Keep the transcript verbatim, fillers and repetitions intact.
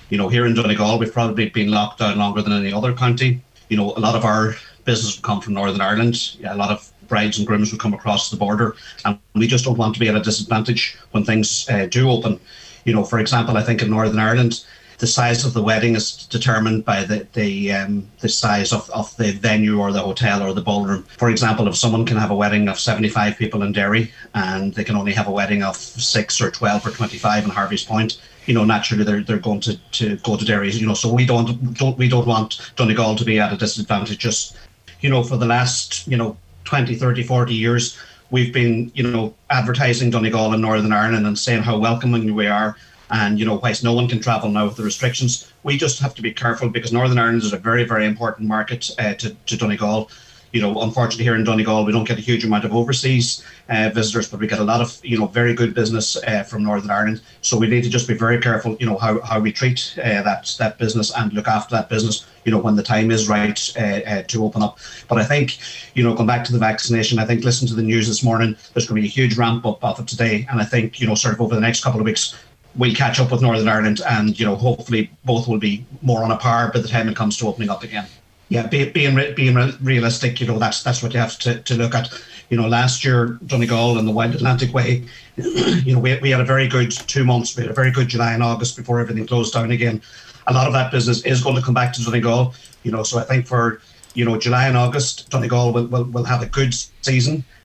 You know, here in Donegal, we've probably been locked down longer than any other county. You know, a lot of our business will come from Northern Ireland. Yeah, a lot of brides and grooms will come across the border, and we just don't want to be at a disadvantage when things uh, do open. You know, for example, I think in Northern Ireland, the size of the wedding is determined by the the um, the size of, of the venue or the hotel or the ballroom. For example, if someone can have a wedding of seventy-five people in Derry and they can only have a wedding of six or twelve or twenty-five in Harvey's Point, you know, naturally they're they're going to, to go to Derry. You know, so we don't don't we don't want Donegal to be at a disadvantage. Just, you know, for the last, you know, twenty, thirty, forty years, we've been, you know, advertising Donegal in Northern Ireland and saying how welcoming we are. And, you know, whilst no one can travel now with the restrictions, we just have to be careful because Northern Ireland is a very, very important market uh, to, to Donegal. You know, unfortunately here in Donegal, we don't get a huge amount of overseas uh, visitors, but we get a lot of, you know, very good business uh, from Northern Ireland. So we need to just be very careful, you know, how, how we treat uh, that that business and look after that business, you know, when the time is right uh, uh, to open up. But I think, you know, going back to the vaccination, I think listen to the news this morning, there's going to be a huge ramp up of it today. And I think, you know, sort of over the next couple of weeks, we'll catch up with Northern Ireland and, you know, hopefully both will be more on a par by the time it comes to opening up again. Yeah, be, being being realistic, you know, that's that's what you have to, to look at. You know, last year, Donegal and the Wild Atlantic Way, you know, we, we had a very good two months. We had a very good July and August before everything closed down again. A lot of that business is going to come back to Donegal, you know, so I think for, you know, July and August, Donegal will, will, will have a good season.